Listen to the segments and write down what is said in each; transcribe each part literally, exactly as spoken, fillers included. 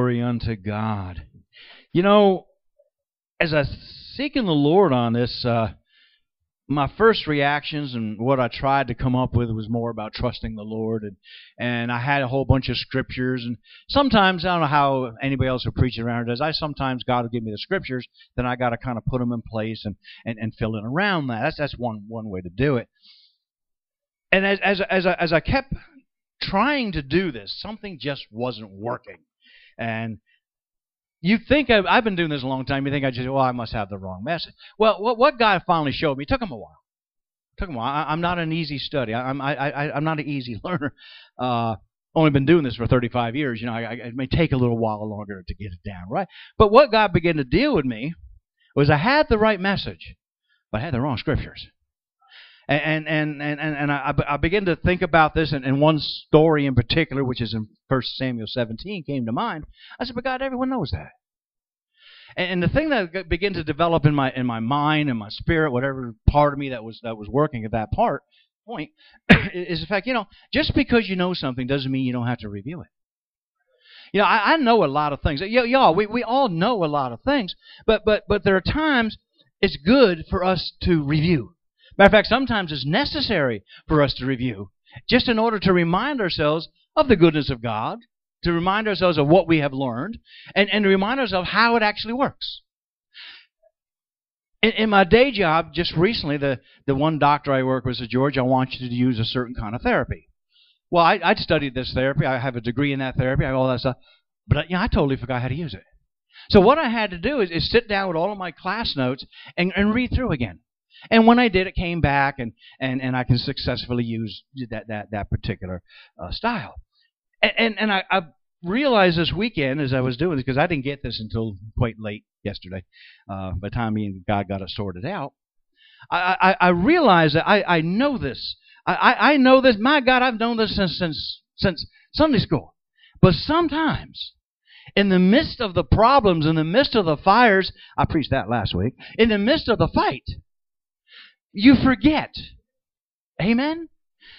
Glory unto God. You know, as I seeking the Lord on this, uh, my first reactions and what I tried to come up with was more about trusting the Lord, and and I had a whole bunch of scriptures, and sometimes I don't know how anybody else who preaches around does. I sometimes God will give me the scriptures, then I got to kind of put them in place and, and, and fill in around that. That's that's one one way to do it. And as as as I, as I kept trying to do this, something just wasn't working, and you think I've, I've been doing this a long time. You think I just, well, I must have the wrong message. Well, what, what God finally showed me, it took him a while. It took him a while. I, I'm not an easy study. I, I'm I, I, I'm not an easy learner. Uh, only been doing this for thirty-five years. You know, I, I, it may take a little while longer to get it down, right? But what God began to deal with me was I had the right message, but I had the wrong scriptures. And and and and, and I, I began to think about this, and, and one story in particular, which is in First Samuel seventeen, came to mind. I said, but God, everyone knows that. And, and the thing that began to develop in my in my mind and my spirit, whatever part of me that was that was working at that part point, is the fact, you know, just because you know something doesn't mean you don't have to review it. You know, I, I know a lot of things. Y- y'all, we we all know a lot of things, but but but there are times it's good for us to review. Matter of fact, sometimes it's necessary for us to review, just in order to remind ourselves of the goodness of God, to remind ourselves of what we have learned, and, and to remind ourselves how it actually works. In, in my day job, just recently, the, the one doctor I work with said, George, I want you to use a certain kind of therapy. Well, I, I'd studied this therapy. I have a degree in that therapy. I have all that stuff. But you know, I totally forgot how to use it. So what I had to do is, is sit down with all of my class notes and, and read through again. And when I did, it came back, and, and, and I can successfully use that that, that particular uh, style. And and, and I, I realized this weekend as I was doing this, because I didn't get this until quite late yesterday, uh, by the time me and God got it sorted out, I, I, I realized that I, I know this. I, I, I know this. My God, I've known this since, since, since Sunday school. But sometimes, in the midst of the problems, in the midst of the fires, I preached that last week, in the midst of the fight, you forget. Amen?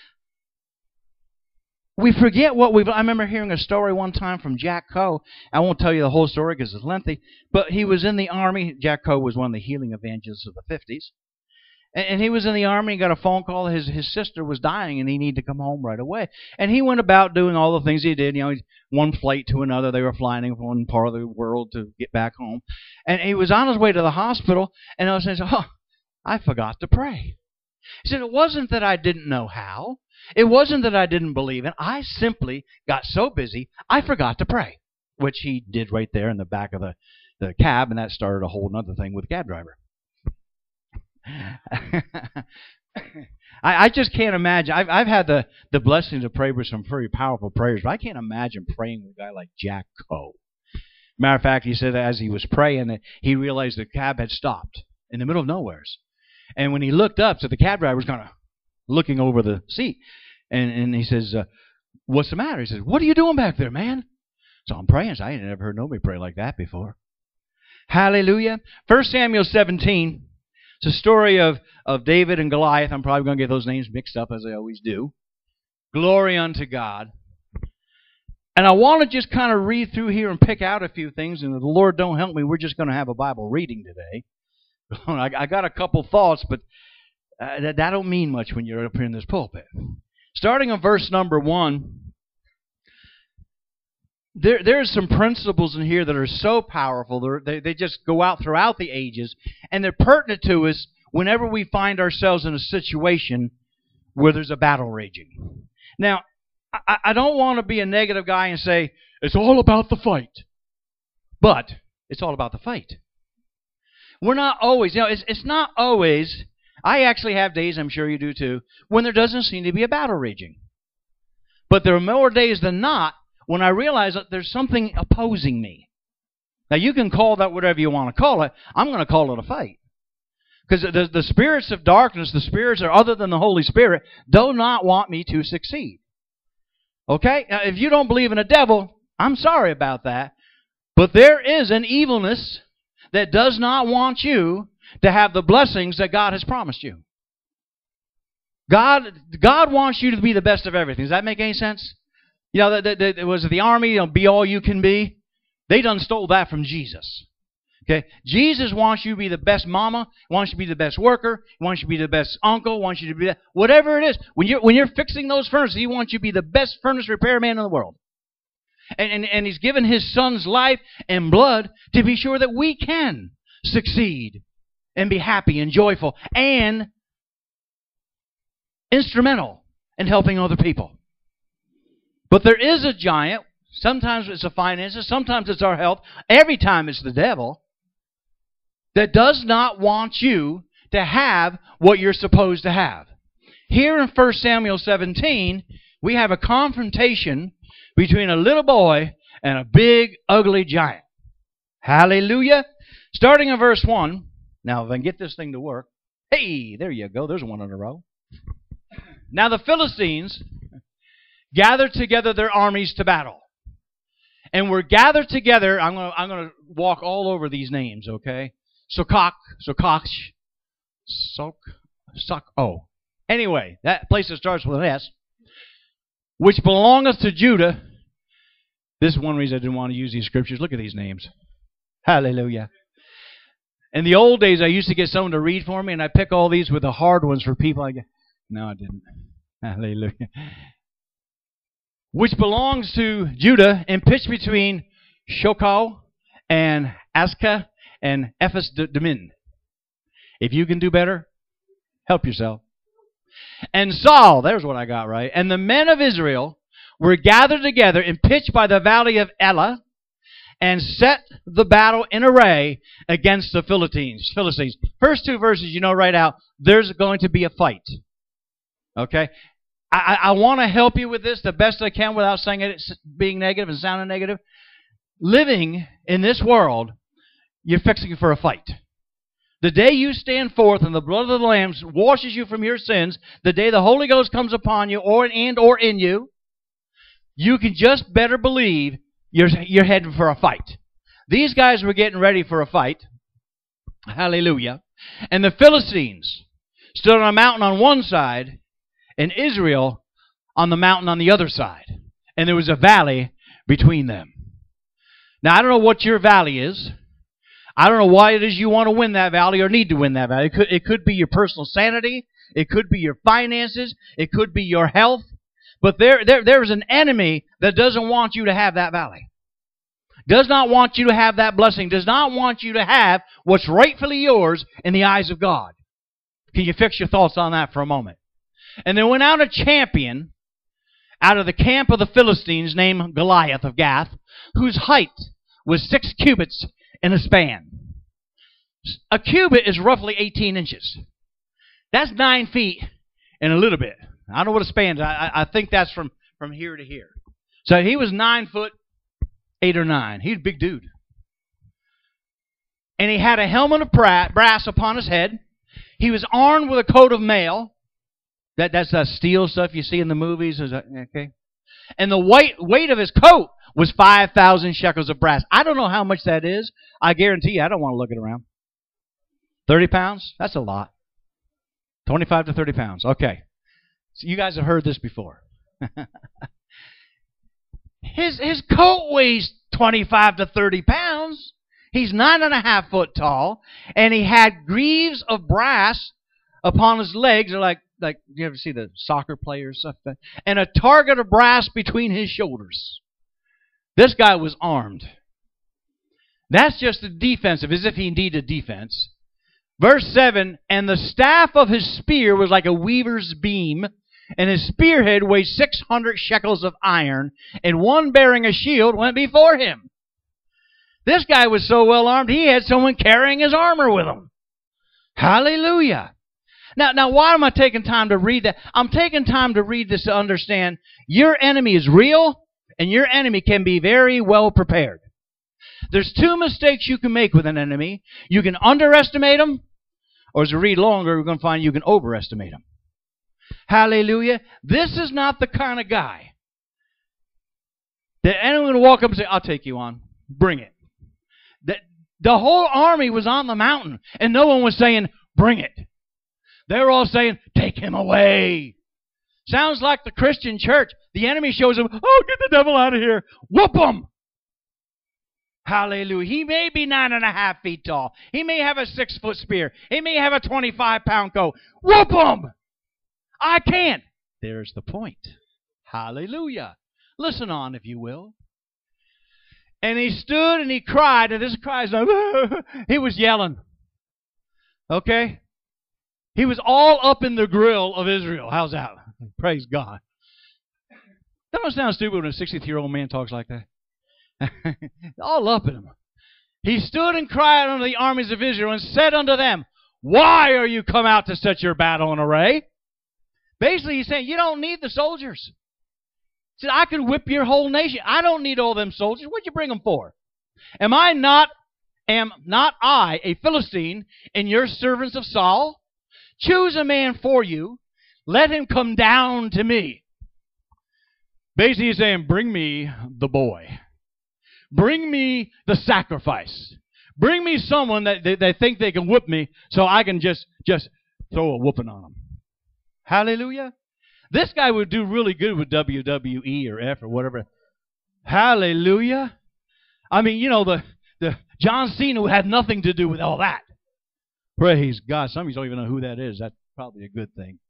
We forget what we've... I remember hearing a story one time from Jack Coe. I won't tell you the whole story because it's lengthy, but he was in the Army. Jack Coe was one of the healing evangelists of the fifties. And, and he was in the Army. He got a phone call. His, his sister was dying, and he needed to come home right away. And he went about doing all the things he did. You know, one flight to another. They were flying from one part of the world to get back home. And he was on his way to the hospital, and I was saying, oh, I forgot to pray. He said, it wasn't that I didn't know how. It wasn't that I didn't believe in. I simply got so busy, I forgot to pray, which he did right there in the back of the, the cab, and that started a whole other thing with the cab driver. I, I just can't imagine. I've, I've had the, the blessing to pray with some very powerful prayers, but I can't imagine praying with a guy like Jack Coe. Matter of fact, he said that as he was praying, that he realized the cab had stopped in the middle of nowheres. And when he looked up, so the cab driver was kind of looking over the seat. And, and he says, uh, what's the matter? He says, what are you doing back there, man? So I'm praying. So I ain't never heard nobody pray like that before. Hallelujah. First Samuel seventeen. It's a story of, of David and Goliath. I'm probably going to get those names mixed up, as I always do. Glory unto God. And I want to just kind of read through here and pick out a few things. And if the Lord don't help me, we're just going to have a Bible reading today. I, I got a couple thoughts, but uh, that, that don't mean much when you're up here in this pulpit. Starting on verse number one, there there's some principles in here that are so powerful. They're, they they just go out throughout the ages, and they're pertinent to us whenever we find ourselves in a situation where there's a battle raging. Now, I, I don't want to be a negative guy and say it's all about the fight, but it's all about the fight. We're not always, you know, it's, it's not always, I actually have days, I'm sure you do too, when there doesn't seem to be a battle raging. But there are more days than not when I realize that there's something opposing me. Now, you can call that whatever you want to call it. I'm going to call it a fight. Because the, the spirits of darkness, the spirits that are other than the Holy Spirit, do not want me to succeed. Okay? Now, if you don't believe in a devil, I'm sorry about that. But there is an evilness that does not want you to have the blessings that God has promised you. God, God wants you to be the best of everything. Does that make any sense? You know, that, that, that was it the army, you know, be all you can be. They done stole that from Jesus. Okay? Jesus wants you to be the best mama, wants you to be the best worker, wants you to be the best uncle, wants you to be that, whatever it is. When you're, when you're fixing those furnaces, He wants you to be the best furnace repairman in the world. And, and, and He's given His Son's life and blood to be sure that we can succeed and be happy and joyful and instrumental in helping other people. But there is a giant. Sometimes it's the finances. Sometimes it's our health. Every time it's the devil that does not want you to have what you're supposed to have. Here in First Samuel seventeen, we have a confrontation between a little boy and a big, ugly giant. Hallelujah. Starting in verse one. Now, if I can get this thing to work. Hey, there you go. There's one in a row. Now the Philistines gathered together their armies to battle. And we're gathered together. I'm going to I'm going to walk all over these names, okay? Sokak, Sokach, Sok, Sok, oh. Anyway, that place that starts with an S, which belongeth to Judah. This is one reason I didn't want to use these scriptures. Look at these names. Hallelujah. In the old days, I used to get someone to read for me, and I pick all these with the hard ones for people. I get, no, I didn't. Hallelujah. Which belongs to Judah and pitched between Shokau and Aska and Ephes Damin. If you can do better, help yourself. And Saul, there's what I got right, and the men of Israel were gathered together and pitched by the valley of Elah and set the battle in array against the Philistines. Philistines. First two verses, you know right out, there's going to be a fight. Okay? I, I want to help you with this the best I can without saying it being negative and sounding negative. Living in this world, you're fixing for a fight. The day you stand forth and the blood of the Lamb washes you from your sins, the day the Holy Ghost comes upon you or and or in you, you can just better believe you're, you're heading for a fight. These guys were getting ready for a fight. Hallelujah. And the Philistines stood on a mountain on one side and Israel on the mountain on the other side. And there was a valley between them. Now, I don't know what your valley is. I don't know why it is you want to win that valley or need to win that valley. It could, it could be your personal sanity. It could be your finances. It could be your health. But there, there, there is an enemy that doesn't want you to have that valley. Does not want you to have that blessing. Does not want you to have what's rightfully yours in the eyes of God. Can you fix your thoughts on that for a moment? And there went out a champion out of the camp of the Philistines named Goliath of Gath, whose height was six cubits in a span. A cubit is roughly eighteen inches. That's nine feet and a little bit. I don't know what a span is. I, I think that's from, from here to here. So he was nine foot, eight or nine. He was a big dude. And he had a helmet of brass upon his head. He was armed with a coat of mail. That, that's that steel stuff you see in the movies. Is that, okay? And the weight, weight of his coat was five thousand shekels of brass. I don't know how much that is. I guarantee you, I don't want to look it around. thirty pounds? That's a lot. twenty-five to thirty pounds. Okay. So you guys have heard this before. his, his coat weighs twenty-five to thirty pounds. He's nine and a half foot tall. And he had greaves of brass upon his legs. They're like, like you ever see the soccer players? Stuff like that? And a target of brass between his shoulders. This guy was armed. That's just the defensive, as if he needed defense. Verse seven, and the staff of his spear was like a weaver's beam, and his spearhead weighed six hundred shekels of iron, and one bearing a shield went before him. This guy was so well armed, he had someone carrying his armor with him. Hallelujah. Now, now, why am I taking time to read that? I'm taking time to read this to understand your enemy is real, and your enemy can be very well prepared. There's two mistakes you can make with an enemy. You can underestimate them, or as we read longer, we're going to find you can overestimate them. Hallelujah. This is not the kind of guy that anyone will walk up and say, I'll take you on. Bring it. The, the whole army was on the mountain, and no one was saying, bring it. They were all saying, take him away. Sounds like the Christian church. The enemy shows them, oh, get the devil out of here. Whoop him. Hallelujah. He may be nine and a half feet tall. He may have a six-foot spear. He may have a twenty-five pound coat. Whoop him! I can't. There's the point. Hallelujah. Listen on, if you will. And he stood and he cried, and this cry is like, he was yelling. Okay? He was all up in the grill of Israel. How's that? Praise God. That don't sound stupid when a sixty-three-year-old man talks like that. All up in him. He stood and cried unto the armies of Israel and said unto them, why are you come out to set your battle in array? Basically, he's saying, you don't need the soldiers. He said, I could whip your whole nation. I don't need all them soldiers. What'd you bring them for? Am I not, am not I a Philistine and your servants of Saul? Choose a man for you. Let him come down to me. Basically, he's saying, bring me the boy. Bring me the sacrifice. Bring me someone that they, they think they can whip me so I can just, just throw a whooping on them. Hallelujah. This guy would do really good with W W E or F or whatever. Hallelujah. I mean, you know, the, the John Cena had nothing to do with all that. Praise God. Some of you don't even know who that is. That's probably a good thing.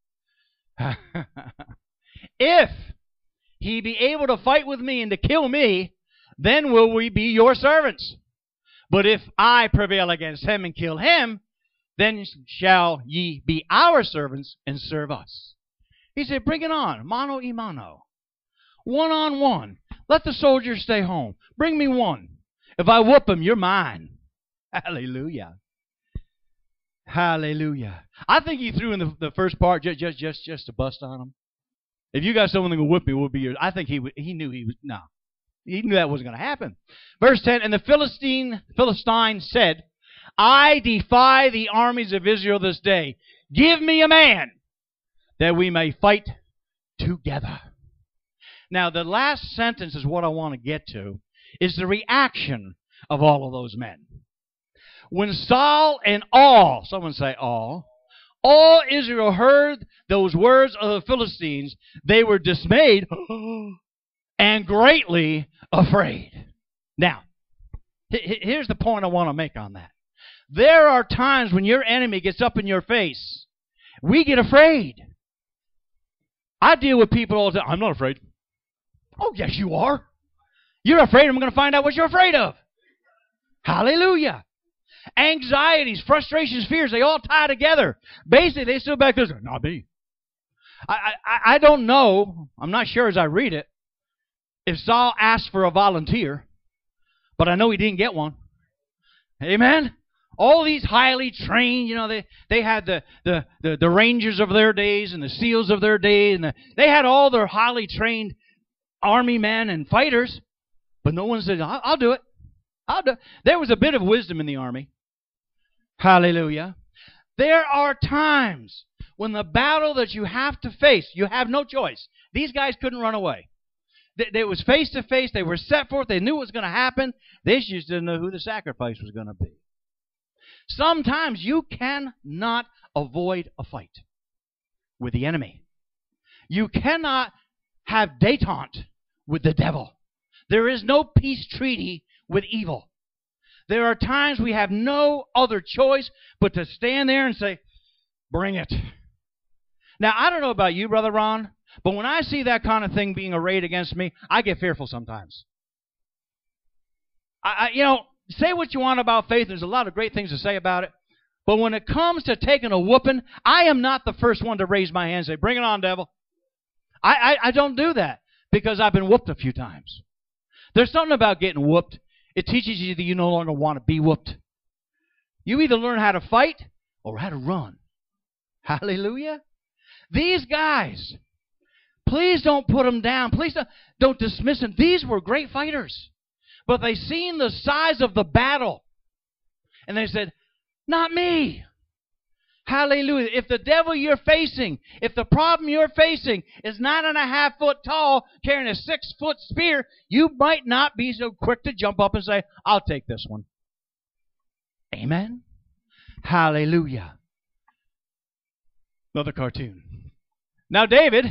If he be able to fight with me and to kill me, then will we be your servants. But if I prevail against him and kill him, then shall ye be our servants and serve us. He said, bring it on. Mano y mano. One on one. Let the soldiers stay home. Bring me one. If I whoop him, you're mine. Hallelujah. Hallelujah. I think he threw in the, the first part just, just, just, just to bust on him. If you got someone that can whip me, it would be yours. I think he would, he knew he was, no. He knew that wasn't going to happen. Verse ten, and the Philistine, Philistine said, I defy the armies of Israel this day. Give me a man that we may fight together. Now, the last sentence is what I want to get to, is the reaction of all of those men. When Saul and all, someone say all, all Israel heard those words of the Philistines, they were dismayed and greatly afraid. Now, here's the point I want to make on that. There are times when your enemy gets up in your face. We get afraid. I deal with people all the time. I'm not afraid. Oh, yes, you are. You're afraid. I'm going to find out what you're afraid of. Hallelujah. Anxieties, frustrations, fears, they all tie together. Basically, they stood back there and said, not me. I, I, I don't know. I'm not sure as I read it if Saul asked for a volunteer, but I know he didn't get one. Amen? All these highly trained, you know, they, they had the, the, the, the Rangers of their days and the SEALs of their days, and the, they had all their highly trained army men and fighters, but no one said, I'll, I'll do it. I'll do it. There was a bit of wisdom in the army. Hallelujah. There are times when the battle that you have to face, you have no choice. These guys couldn't run away. It was face to face. They were set forth. They knew what was going to happen. They just didn't know who the sacrifice was going to be. Sometimes you cannot avoid a fight with the enemy. You cannot have détente with the devil. There is no peace treaty with evil. There are times we have no other choice but to stand there and say, bring it. Now, I don't know about you, Brother Ron, but when I see that kind of thing being arrayed against me, I get fearful sometimes. I, I, you know, say what you want about faith. There's a lot of great things to say about it. But when it comes to taking a whooping, I am not the first one to raise my hand and say, bring it on, devil. I, I, I don't do that because I've been whooped a few times. There's something about getting whooped. It teaches you that you no longer want to be whooped. You either learn how to fight or how to run. Hallelujah. These guys, please don't put them down. Please don't, don't dismiss them. These were great fighters. But they seen the size of the battle. And they said, not me. Hallelujah. If the devil you're facing, if the problem you're facing is nine and a half foot tall, carrying a six foot spear, you might not be so quick to jump up and say, I'll take this one. Amen. Hallelujah. Another cartoon. Now David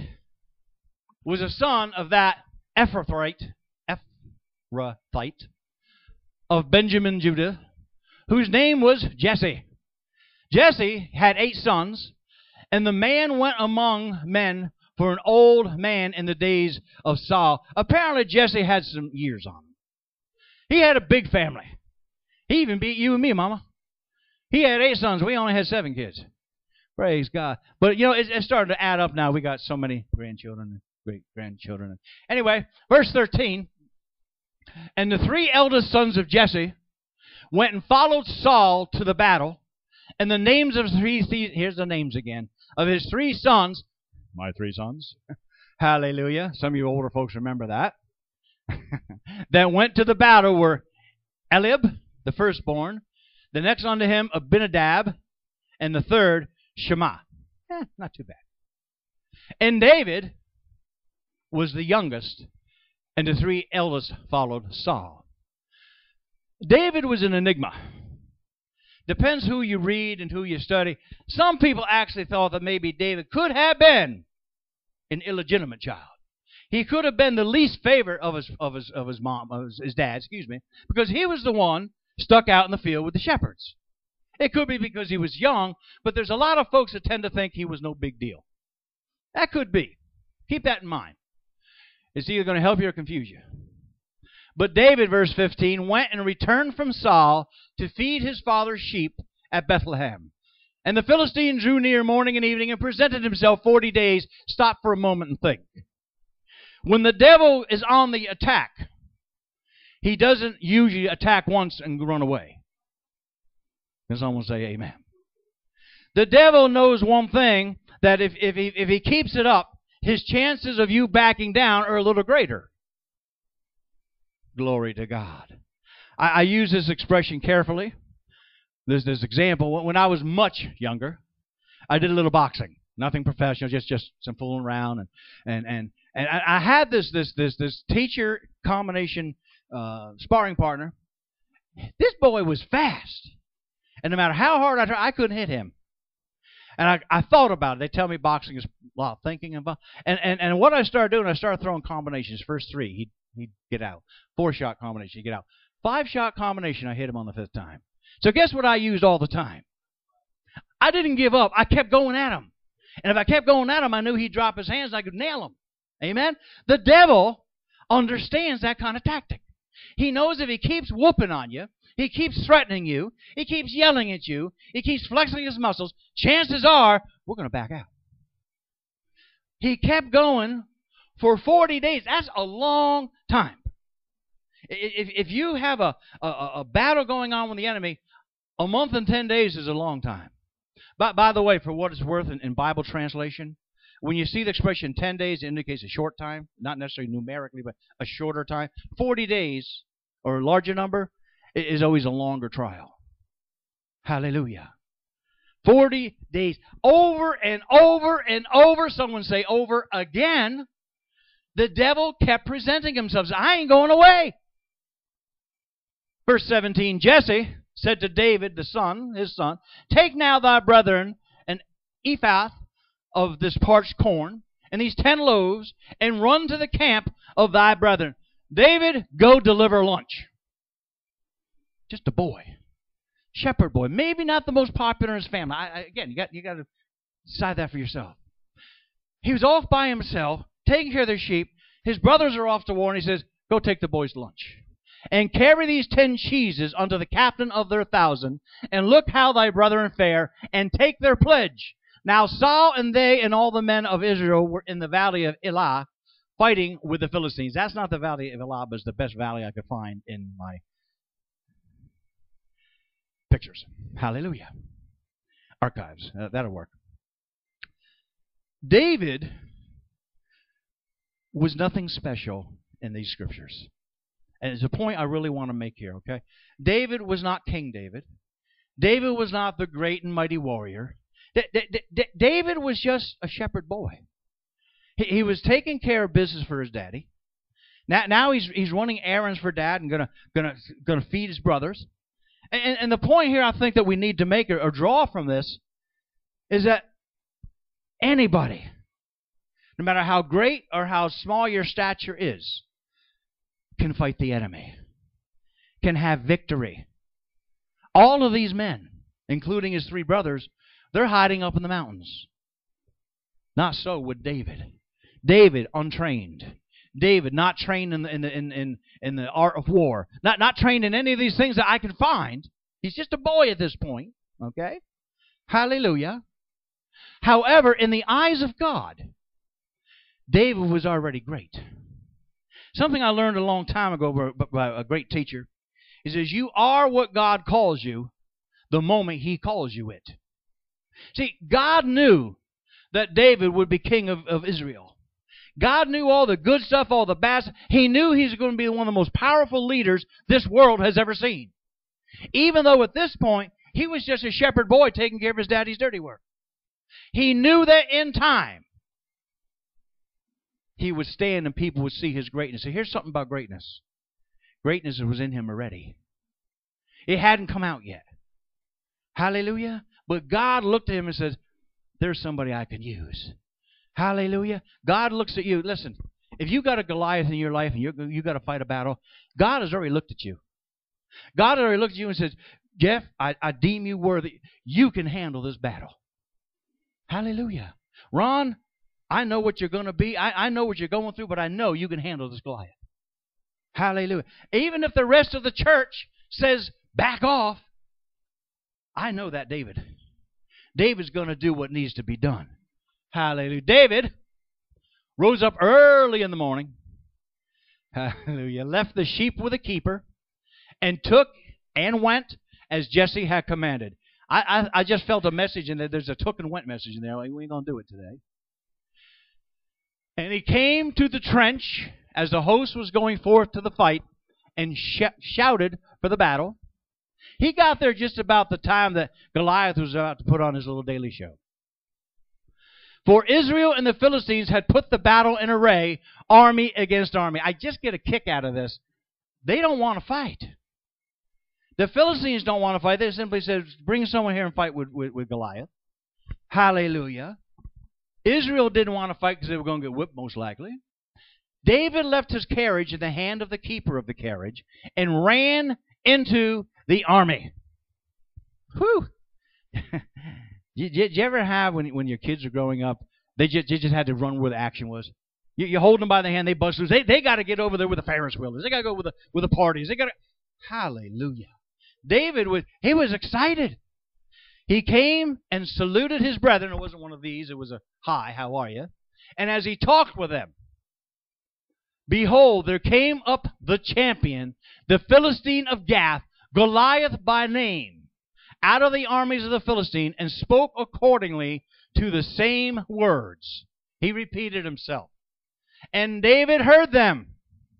was a son of that Ephrathite, Ephrathite, of Benjamin, Judah, whose name was Jesse. Jesse had eight sons, and the man went among men for an old man in the days of Saul. Apparently, Jesse had some years on him. He had a big family. He even beat you and me, Mama. He had eight sons. We only had seven kids. Praise God. But, you know, it's, it's starting to add up now. We got so many grandchildren and great-grandchildren. Anyway, verse thirteen. And the three eldest sons of Jesse went and followed Saul to the battle. And the names of three, here's the names again, of his three sons, my three sons, hallelujah, some of you older folks remember that, that went to the battle were Eliab, the firstborn, the next unto him, Abinadab, and the third, Shema. Eh, not too bad. And David was the youngest, and the three eldest followed Saul. David was an enigma. Depends who you read and who you study. Some people actually thought that maybe David could have been an illegitimate child. He could have been the least favorite of his of his of his mom, of his, his dad, excuse me, because he was the one stuck out in the field with the shepherds. It could be because he was young, but there's a lot of folks that tend to think he was no big deal. That could be. Keep that in mind. It's either going to help you or confuse you. But David, verse fifteen, went and returned from Saul to feed his father's sheep at Bethlehem. And the Philistine drew near morning and evening and presented himself forty days. Stop for a moment and think. When the devil is on the attack, he doesn't usually attack once and run away. Can someone say amen? The devil knows one thing, that if, if, he, if he keeps it up, his chances of you backing down are a little greater. Glory to God. I, I use this expression carefully. There's this example. When I was much younger, I did a little boxing. Nothing professional, just just some fooling around. And and and, and I, I had this this this this teacher combination uh, sparring partner. This boy was fast. And no matter how hard I tried, I couldn't hit him. And I, I thought about it. They tell me boxing is a lot of thinking. And, and, and, and what I started doing, I started throwing combinations. First three, he'd, he'd get out. Four-shot combination, he'd get out. Five-shot combination, I hit him on the fifth time. So guess what I used all the time? I didn't give up. I kept going at him. And if I kept going at him, I knew he'd drop his hands and I could nail him. Amen? The devil understands that kind of tactic. He knows if he keeps whooping on you, he keeps threatening you, he keeps yelling at you, he keeps flexing his muscles, chances are we're going to back out. He kept going for forty days. That's a long time. If, if you have a, a, a battle going on with the enemy, a month and ten days is a long time. By, by the way, for what it's worth in, in Bible translation, when you see the expression ten days, it indicates a short time, not necessarily numerically, but a shorter time. forty days, or a larger number, is always a longer trial. Hallelujah. forty days. Over and over and over, someone say over again, the devil kept presenting himself. I ain't going away. Verse seventeen, Jesse said to David, the son, his son, take now thy brethren an ephah of this parched corn, and these ten loaves, and run to the camp of thy brethren. David, go deliver lunch. Just a boy. Shepherd boy. Maybe not the most popular in his family. I, I, again, you got you got to decide that for yourself. He was off by himself, taking care of their sheep. His brothers are off to war, and he says, go take the boys lunch. And carry these ten cheeses unto the captain of their thousand, and look how thy brethren fare, and take their pledge. Now Saul and they and all the men of Israel were in the valley of Elah, fighting with the Philistines. That's not the valley of Elah, but it's the best valley I could find in my pictures. Hallelujah. Archives. Uh, that'll work. David was nothing special in these scriptures. And it's a point I really want to make here, okay? David was not King David. David was not the great and mighty warrior. D- D- D- David was just a shepherd boy. He, he was taking care of business for his daddy. Now, now he's he's running errands for dad and gonna gonna gonna feed his brothers. And, and the point here I think that we need to make or, or draw from this is that anybody, no matter how great or how small your stature is, can fight the enemy. can have victory. All of these men, including his three brothers, they're hiding up in the mountains. Not so with David. David, untrained. David, not trained in the, in the, in, in, in the art of war. Not, not trained in any of these things that I can find. He's just a boy at this point. Okay? Hallelujah. However, in the eyes of God, David was already great. Something I learned a long time ago by a great teacher. He says, you are what God calls you the moment He calls you it. See, God knew that David would be king of, of Israel. God knew all the good stuff, all the bad stuff. He knew He's going to be one of the most powerful leaders this world has ever seen. Even though at this point, he was just a shepherd boy taking care of his daddy's dirty work. He knew that in time, he would stand and people would see his greatness. So here's something about greatness. Greatness was in him already. It hadn't come out yet. Hallelujah. But God looked at him and said, there's somebody I can use. Hallelujah. God looks at you. Listen, if you got a Goliath in your life and you you got to fight a battle, God has already looked at you. God has already looked at you and says, Jeff, I, I deem you worthy. You can handle this battle. Hallelujah. Ron, I know what you're going to be. I, I know what you're going through, but I know you can handle this Goliath. Hallelujah. Even if the rest of the church says, back off, I know that David. David's going to do what needs to be done. Hallelujah. David rose up early in the morning. Hallelujah. Left the sheep with a keeper and took and went as Jesse had commanded. I, I, I just felt a message in there. There's a took and went message in there. Like, we ain't going to do it today. And he came to the trench as the host was going forth to the fight and sh shouted for the battle. He got there just about the time that Goliath was about to put on his little daily show. For Israel and the Philistines had put the battle in array, army against army. I just get a kick out of this. They don't want to fight. The Philistines don't want to fight. They simply said, bring someone here and fight with, with, with Goliath. Hallelujah. Israel didn't want to fight because they were going to get whipped most likely. David left his carriage in the hand of the keeper of the carriage and ran into the army. Whew. Did you, you ever have, when, when your kids are growing up, they just, they just had to run where the action was? You, you hold them by the hand, they bust loose. They, they got to get over there with the Ferris wheelers. They got to go with the, with the parties. They got to... Hallelujah. David was, he was excited. He came and saluted his brethren. It wasn't one of these. It was a, hi, how are you? And as he talked with them, behold, there came up the champion, the Philistine of Gath, Goliath by name, out of the armies of the Philistine, and spoke accordingly to the same words. He repeated himself. And David heard them.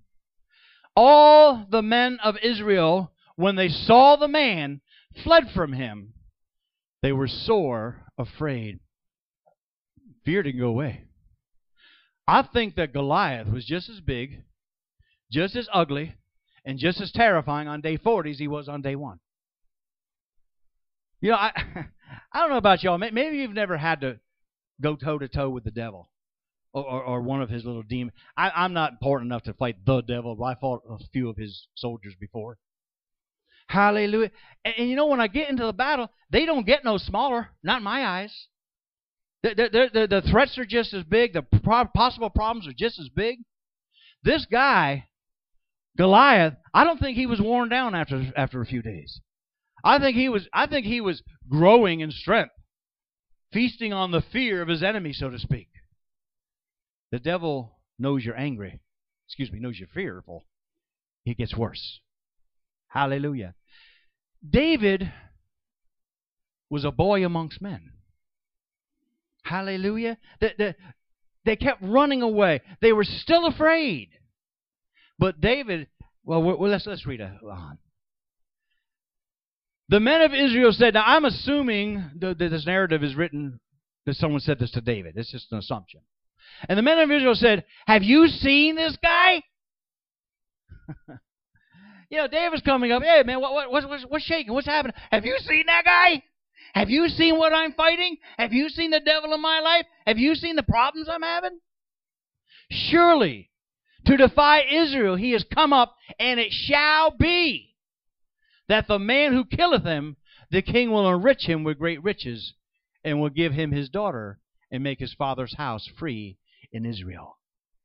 All the men of Israel, when they saw the man, fled from him. They were sore afraid. Fear didn't go away. I think that Goliath was just as big, just as ugly, and just as terrifying on day forty as he was on day one. You know, I I don't know about y'all. Maybe you've never had to go toe-to-toe with the devil or, or, or one of his little demons. I, I'm not important enough to fight the devil, but I fought a few of his soldiers before. Hallelujah. And, and you know, when I get into the battle, they don't get no smaller. Not in my eyes. The, the, the, the threats are just as big. The pro possible problems are just as big. This guy, Goliath, I don't think he was worn down after after a few days. I think he was I think he was growing in strength, feasting on the fear of his enemy, so to speak. The devil knows you're angry. Excuse me, knows you're fearful. He gets worse. Hallelujah. David was a boy amongst men. Hallelujah. The, the, they kept running away. They were still afraid. But David, well, well let's, let's read on. The men of Israel said, now I'm assuming that this narrative is written that someone said this to David. It's just an assumption. And the men of Israel said, have you seen this guy? You know, David's coming up. Hey, man, what, what, what's, what's, what's shaking? What's happening? Have you seen that guy? Have you seen what I'm fighting? Have you seen the devil in my life? Have you seen the problems I'm having? Surely, to defy Israel, he has come up, and it shall be that the man who killeth him, the king will enrich him with great riches, and will give him his daughter, and make his father's house free in Israel.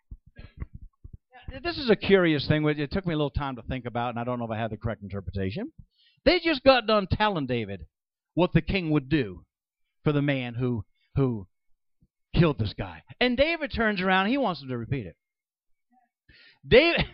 This is a curious thing. It took me a little time to think about, and I don't know if I have the correct interpretation. They just got done telling David what the king would do for the man who, who killed this guy. And David turns around, he wants him to repeat it. David,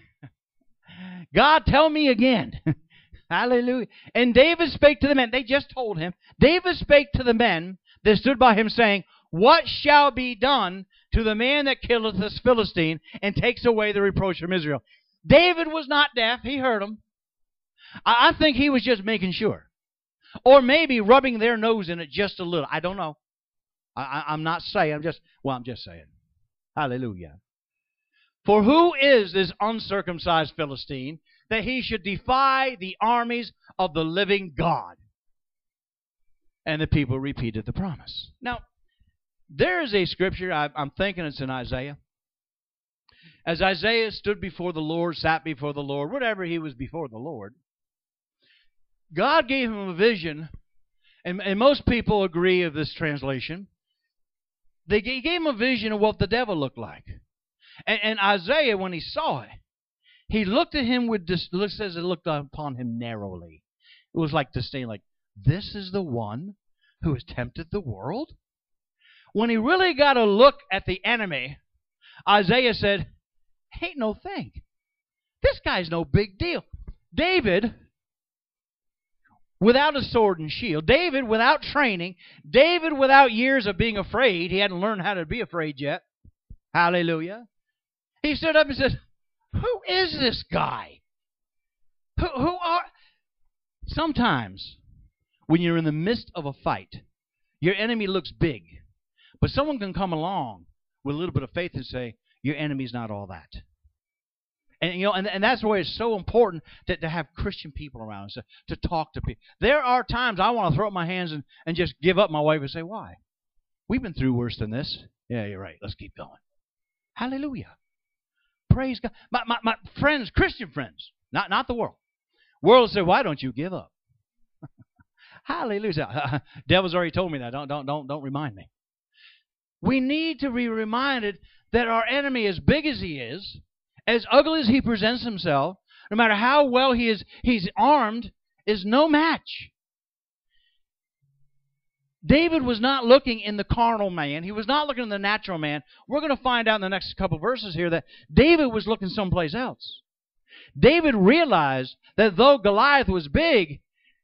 God, tell me again. Hallelujah. And David spake to the men. They just told him. David spake to the men that stood by him, saying, what shall be done to the man that killeth this Philistine and takes away the reproach from Israel? David was not deaf. He heard him. I think he was just making sure. Or maybe rubbing their nose in it just a little. I don't know. I, I'm not saying. I'm just, well, I'm just saying. Hallelujah. For who is this uncircumcised Philistine that he should defy the armies of the living God? And the people repeated the promise. Now, there is a scripture, I, I'm thinking it's in Isaiah. As Isaiah stood before the Lord, sat before the Lord, whatever he was before the Lord, God gave him a vision, and, and most people agree of this translation. They gave him a vision of what the devil looked like. And, and Isaiah, when he saw it, he looked at him with, dis, says it looked upon him narrowly. It was like disdain, like, this is the one who has tempted the world? When he really got a look at the enemy, Isaiah said, ain't no thing. This guy's no big deal. David, without a sword and shield, David without training, David without years of being afraid, he hadn't learned how to be afraid yet. Hallelujah. He stood up and said, who is this guy? Who, who are... Sometimes, when you're in the midst of a fight, your enemy looks big. But someone can come along with a little bit of faith and say, your enemy's not all that. And you know, and, and that's why it's so important to, to have Christian people around us, to, to talk to people. There are times I want to throw up my hands and, and just give up my wife and say, why? We've been through worse than this. Yeah, you're right. Let's keep going. Hallelujah. Praise God. My, my, my friends, Christian friends, not, not the world. World say, why don't you give up? Hallelujah. Devil's already told me that. Don't, don't, don't, don't remind me. We need to be reminded that our enemy, as big as he is, as ugly as he presents himself, no matter how well he is, he's armed, is no match. David was not looking in the carnal man. He was not looking in the natural man. We're going to find out in the next couple of verses here that David was looking someplace else. David realized that though Goliath was big,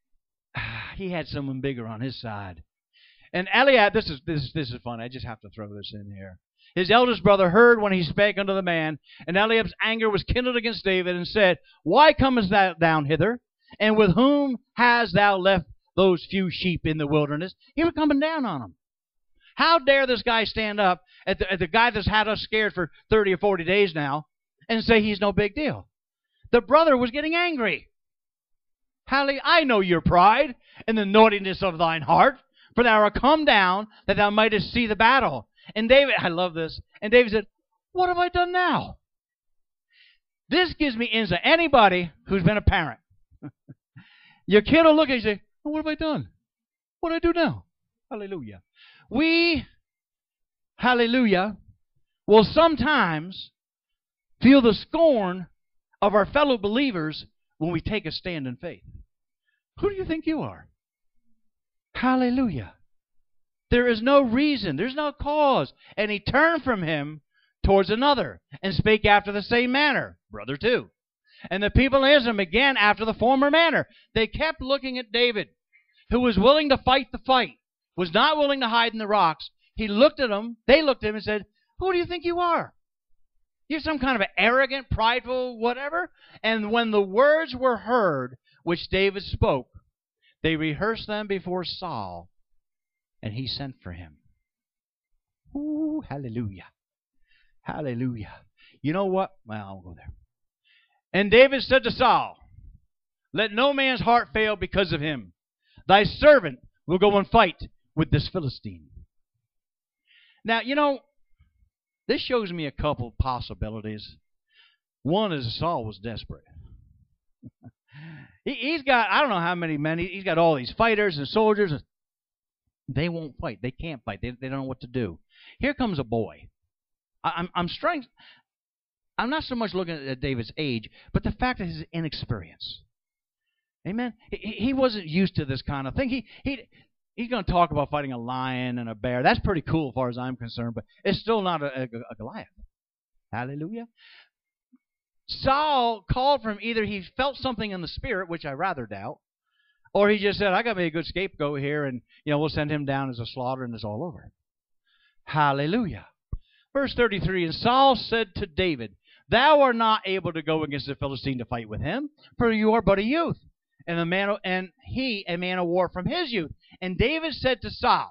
he had someone bigger on his side. And Eliab, this is this, this is fun. I just have to throw this in here. His eldest brother heard when he spake unto the man, and Eliab's anger was kindled against David, and said, why comest thou down hither? And with whom hast thou left those few sheep in the wilderness? He was coming down on him. How dare this guy stand up at the, at the guy that's had us scared for thirty or forty days now and say he's no big deal? The brother was getting angry. Hallelujah. I know your pride and the naughtiness of thine heart, for thou art come down that thou mightest see the battle. And David, I love this. And David said, what have I done now? This gives me insight. Anybody who's been a parent, your kid will look at you and say, oh, what have I done? What do I do now? Hallelujah. We, hallelujah, will sometimes feel the scorn of our fellow believers when we take a stand in faith. Who do you think you are? Hallelujah. There is no reason, there's no cause. And he turned from him towards another, and spake after the same manner. Brother too. And the people answered him again after the former manner. They kept looking at David, who was willing to fight the fight, was not willing to hide in the rocks. He looked at them, they looked at him and said, who do you think you are? You're some kind of an arrogant, prideful, whatever. And when the words were heard, which David spoke, they rehearsed them before Saul, and he sent for him. Ooh, hallelujah. Hallelujah. You know what? Well, I'll go there. And David said to Saul, let no man's heart fail because of him. Thy servant will go and fight with this Philistine. Now, you know, this shows me a couple possibilities. One is Saul was desperate. He, he's got, I don't know how many men, he, he's got all these fighters and soldiers. And they won't fight. They can't fight. They, they don't know what to do. Here comes a boy. I, I'm, I'm straying. I'm not so much looking at David's age, but the fact of his inexperience. Amen? He, he wasn't used to this kind of thing. He, he, he's going to talk about fighting a lion and a bear. That's pretty cool as far as I'm concerned, but it's still not a, a, a Goliath. Hallelujah. Saul called for him. Either he felt something in the spirit, which I rather doubt, or he just said, I got me a good scapegoat here, and you know we'll send him down as a slaughter, and it's all over. Hallelujah. Verse thirty-three, and Saul said to David, Thou art not able to go against the Philistine to fight with him, for you are but a youth, and the man and he a man of war from his youth. And David said to Saul,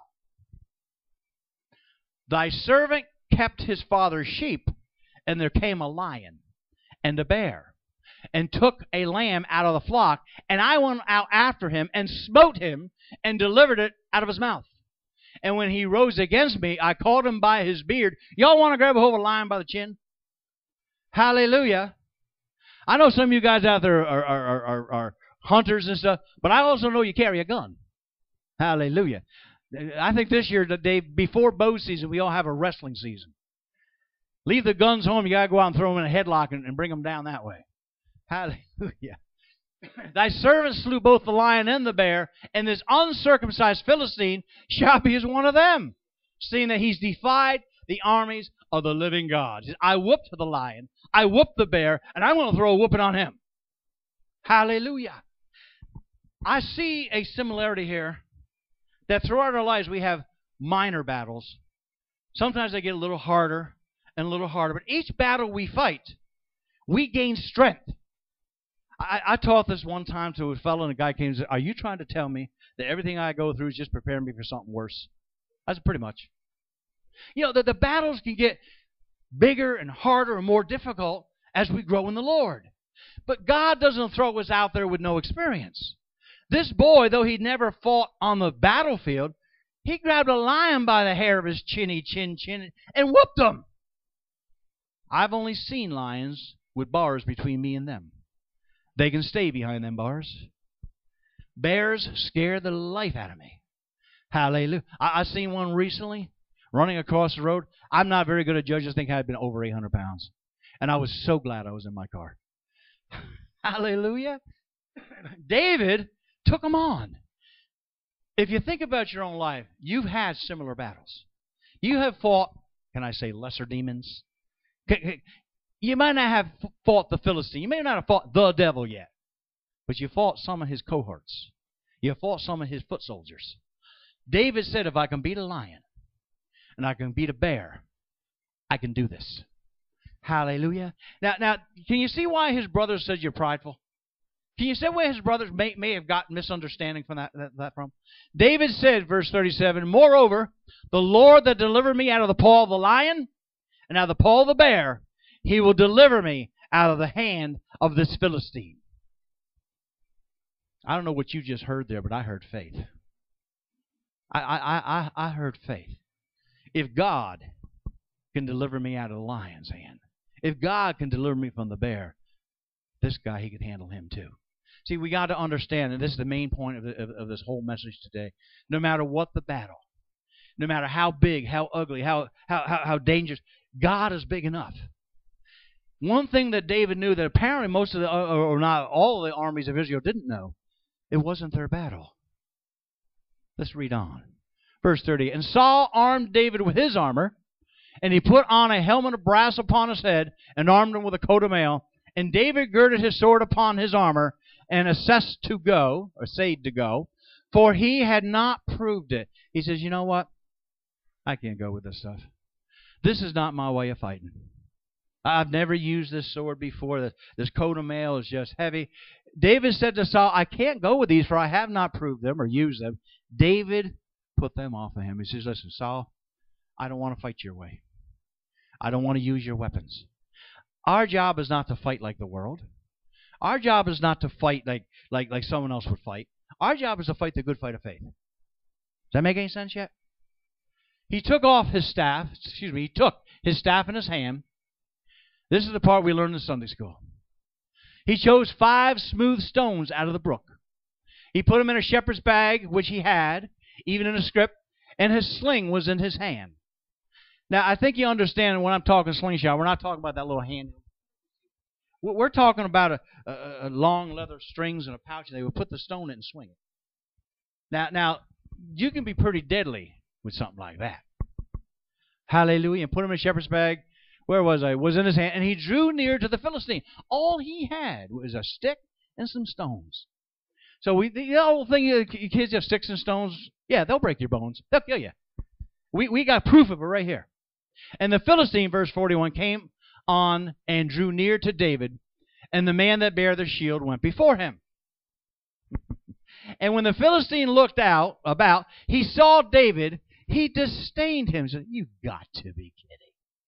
Thy servant kept his father's sheep, and there came a lion and a bear, and took a lamb out of the flock, and I went out after him, and smote him, and delivered it out of his mouth. And when he rose against me, I caught him by his beard. Y'all want to grab a hold of a lion by the chin? Hallelujah. I know some of you guys out there are, are, are, are hunters and stuff, but I also know you carry a gun. Hallelujah. I think this year, the day before bow season, we all have a wrestling season. Leave the guns home. You got to go out and throw them in a headlock and, and bring them down that way. Hallelujah. Thy servant slew both the lion and the bear, and this uncircumcised Philistine shall be as one of them, seeing that he's defied the armies of the living God. I whooped the lion, I whooped the bear, and I'm going to throw a whooping on him. Hallelujah. I see a similarity here that throughout our lives we have minor battles. Sometimes they get a little harder and a little harder, but each battle we fight, we gain strength. I, I taught this one time to a fellow, and a guy came and said, Are you trying to tell me that everything I go through is just preparing me for something worse? That's pretty much. You know, that the battles can get bigger and harder and more difficult as we grow in the Lord. But God doesn't throw us out there with no experience. This boy, though he'd never fought on the battlefield, he grabbed a lion by the hair of his chinny chin chin and whooped him. I've only seen lions with bars between me and them. They can stay behind them bars. Bears scare the life out of me. Hallelujah. I, I seen one recently running across the road. I'm not very good at judging. I think I had been over eight hundred pounds. And I was so glad I was in my car. Hallelujah. David took them on. If you think about your own life, you've had similar battles. You have fought, can I say, lesser demons? You might not have fought the Philistine. You may not have fought the devil yet. But you fought some of his cohorts. You fought some of his foot soldiers. David said, if I can beat a lion and I can beat a bear, I can do this. Hallelujah. Now, now, can you see why his brothers said you're prideful? Can you see where his brothers may, may have gotten misunderstanding from that, that, that from? David said, verse thirty-seven, Moreover, the Lord that delivered me out of the paw of the lion and out of the paw of the bear, he will deliver me out of the hand of this Philistine. I don't know what you just heard there, but I heard faith. I, I, I, I heard faith. If God can deliver me out of the lion's hand, if God can deliver me from the bear, this guy, he can handle him too. See, we got to understand, and this is the main point of, the, of, of this whole message today, no matter what the battle, no matter how big, how ugly, how, how, how, how dangerous, God is big enough. One thing that David knew that apparently most of the, or not all of the armies of Israel didn't know, it wasn't their battle. Let's read on. Verse thirty, And Saul armed David with his armor, and he put on a helmet of brass upon his head, and armed him with a coat of mail. And David girded his sword upon his armor, and assessed to go, or essayed to go, for he had not proved it. He says, you know what? I can't go with this stuff. This is not my way of fighting. I've never used this sword before. This, this coat of mail is just heavy. David said to Saul, I can't go with these, for I have not proved them or used them. David put them off of him. He says, listen, Saul, I don't want to fight your way. I don't want to use your weapons. Our job is not to fight like the world. Our job is not to fight like, like, like someone else would fight. Our job is to fight the good fight of faith. Does that make any sense yet? He took off his staff, excuse me, he took his staff in his hand. This is the part we learned in Sunday school. He chose five smooth stones out of the brook. He put them in a shepherd's bag, which he had, even in a scrip, and his sling was in his hand. Now, I think you understand when I'm talking slingshot, we're not talking about that little hand. We're talking about a, a, a long leather strings and a pouch, and they would put the stone in and swing it. Now, now, you can be pretty deadly with something like that. Hallelujah. And put him in a shepherd's bag. Where was I? Was in his hand. And he drew near to the Philistine. All he had was a stick and some stones. So we, the whole thing, you kids have sticks and stones. Yeah, they'll break your bones. They'll kill you. We, we got proof of it right here. And the Philistine, verse forty-one, came on and drew near to David, and the man that bare the shield went before him. And when the Philistine looked out about, he saw David. He disdained him. He said, "You've got to be kidding."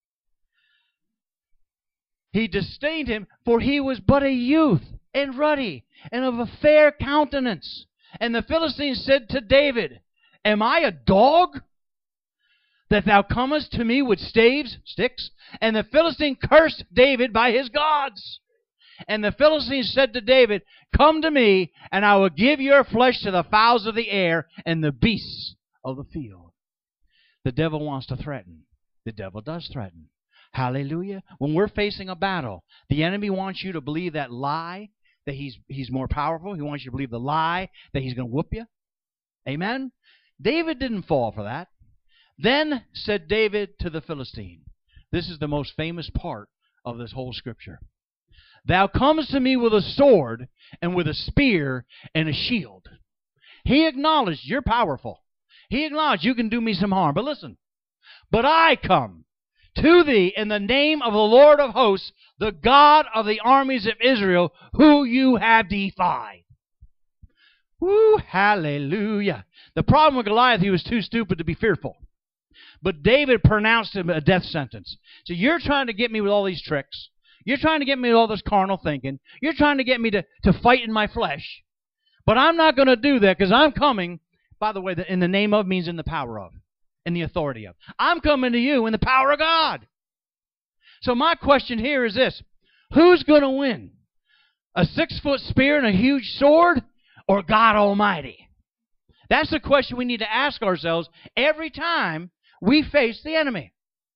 He disdained him, for he was but a youth, and ruddy, and of a fair countenance. And the Philistine said to David, "Am I a dog, that thou comest to me with staves," sticks? And the Philistine cursed David by his gods. And the Philistine said to David, "Come to me, and I will give your flesh to the fowls of the air and the beasts of the field." The devil wants to threaten. The devil does threaten. Hallelujah. When we're facing a battle, the enemy wants you to believe that lie, that he's, he's more powerful. He wants you to believe the lie, that he's going to whoop you. Amen? David didn't fall for that. Then said David to the Philistine, this is the most famous part of this whole scripture, "Thou comest to me with a sword and with a spear and a shield." He acknowledged, you're powerful. He acknowledged you can do me some harm. But listen, "But I come to thee in the name of the Lord of hosts, the God of the armies of Israel, who you have defied." Woo, hallelujah. The problem with Goliath, he was too stupid to be fearful. But David pronounced him a death sentence. So you're trying to get me with all these tricks. You're trying to get me with all this carnal thinking. You're trying to get me to, to fight in my flesh. But I'm not going to do that, because I'm coming. By the way, the, in the name of means in the power of, in the authority of. I'm coming to you in the power of God. So my question here is this: who's going to win? A six-foot spear and a huge sword, or God Almighty? That's the question we need to ask ourselves every time we face the enemy.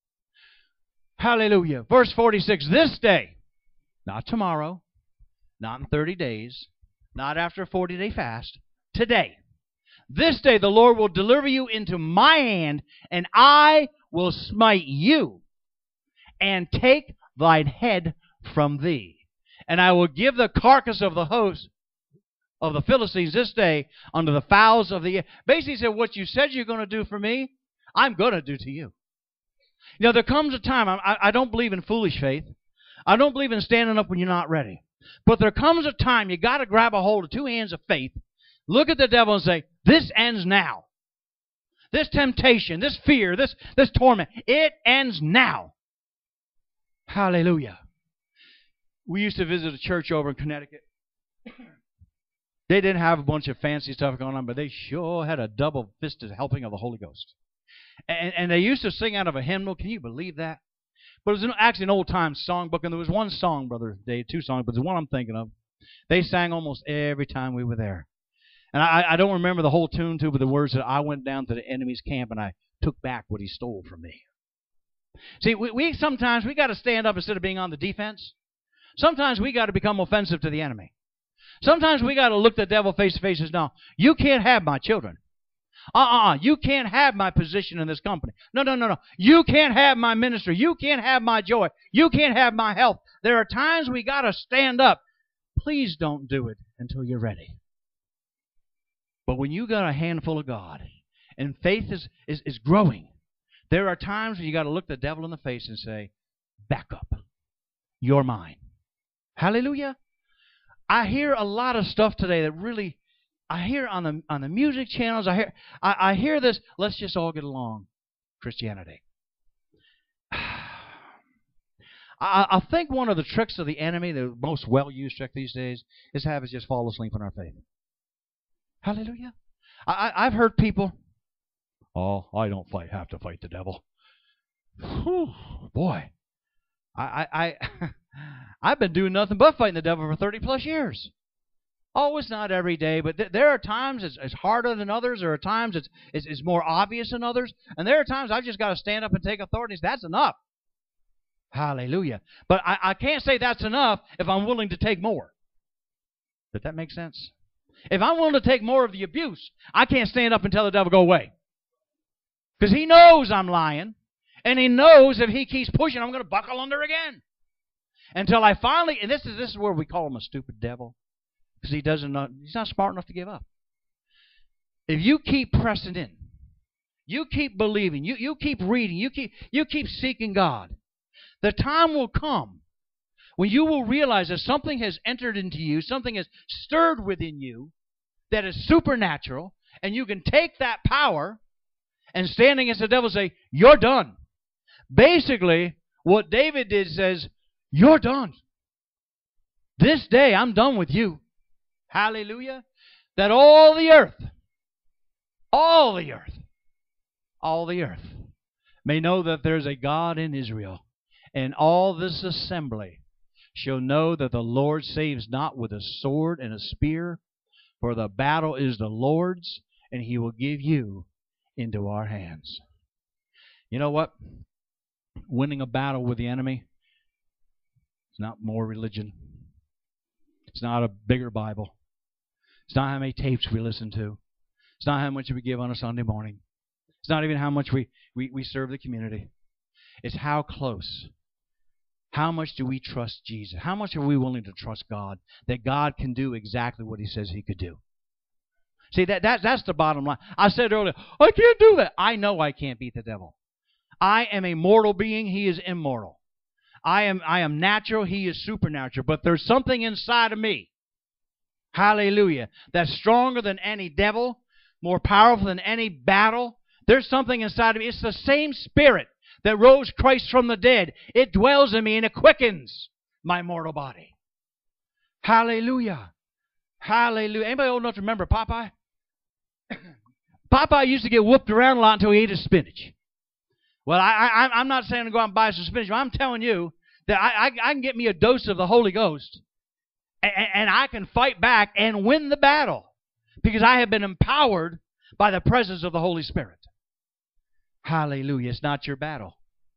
Hallelujah. Verse forty-six, "This day," not tomorrow, not in thirty days, not after a forty-day fast, today, "this day the Lord will deliver you into my hand, and I will smite you, and take thine head from thee. And I will give the carcass of the host of the Philistines this day unto the fowls of the air." Basically, he said, what you said you're going to do for me, I'm going to do to you. You know, there comes a time, I, I don't believe in foolish faith. I don't believe in standing up when you're not ready. But there comes a time you got to grab a hold of two hands of faith, look at the devil and say, this ends now. This temptation, this fear, this, this torment, it ends now. Hallelujah. We used to visit a church over in Connecticut. They didn't have a bunch of fancy stuff going on, but they sure had a double-fisted helping of the Holy Ghost. And, and they used to sing out of a hymnal. Can you believe that? But it was an, actually an old-time songbook, and there was one song, Brother Dave, two songs, but the one I'm thinking of, they sang almost every time we were there. And I, I don't remember the whole tune, too, but the words that I went down to the enemy's camp, and I took back what he stole from me. See, we, we sometimes, we got to stand up instead of being on the defense. Sometimes we got to become offensive to the enemy. Sometimes we got to look the devil face to face and say, no, you can't have my children. Uh-uh, you can't have my position in this company. No, no, no, no. You can't have my ministry. You can't have my joy. You can't have my health. There are times we got to stand up. Please don't do it until you're ready. But when you got a handful of God and faith is, is, is growing, there are times when you got to look the devil in the face and say, back up. You're mine. Hallelujah. I hear a lot of stuff today that really, I hear on the on the music channels, I hear I, I hear this, let's just all get along, Christianity. I, I think one of the tricks of the enemy, the most well-used trick these days, is to have us just fall asleep in our faith. Hallelujah. I, I, I've heard people, oh, I don't fight, have to fight the devil. Whew, boy. I, I, I've been doing nothing but fighting the devil for thirty plus years. Oh, it's not every day, but th- there are times it's, it's harder than others. There are times it's, it's, it's more obvious than others. And there are times I've just got to stand up and take authority. That's enough. Hallelujah. But I, I can't say that's enough if I'm willing to take more. Does that make sense? If I'm willing to take more of the abuse, I can't stand up and tell the devil, go away. Because he knows I'm lying. And he knows if he keeps pushing, I'm going to buckle under again. Until I finally, and this is this is where we call him a stupid devil. Because he doesn't know, he's not smart enough to give up. If you keep pressing in, you keep believing, you, you keep reading, you keep you keep seeking God, the time will come when you will realize that something has entered into you, something has stirred within you that is supernatural, and you can take that power and stand against the devil and say, you're done. Basically, what David did says, you're done. This day, I'm done with you. Hallelujah. That all the earth, all the earth, all the earth may know that there's a God in Israel, and all this assembly shall know that the Lord saves not with a sword and a spear, for the battle is the Lord's, and he will give you into our hands. You know what? Winning a battle with the enemy is not more religion. It's not a bigger Bible. It's not how many tapes we listen to. It's not how much we give on a Sunday morning. It's not even how much we, we, we serve the community. It's how close. How much do we trust Jesus? How much are we willing to trust God that God can do exactly what he says he could do? See, that, that that's the bottom line. I said earlier, I can't do that. I know I can't beat the devil. I am a mortal being. He is immortal. I am, I am natural. He is supernatural. But there's something inside of me, hallelujah, that's stronger than any devil, more powerful than any battle. There's something inside of me. It's the same spirit that rose Christ from the dead. It dwells in me and it quickens my mortal body. Hallelujah. Hallelujah. Anybody old enough to remember Popeye? Popeye used to get whooped around a lot until he ate his spinach. Well, I, I, I'm not saying to go out and buy some spinach. But I'm telling you that I, I, I can get me a dose of the Holy Ghost, and, and I can fight back and win the battle because I have been empowered by the presence of the Holy Spirit. Hallelujah. It's not your battle.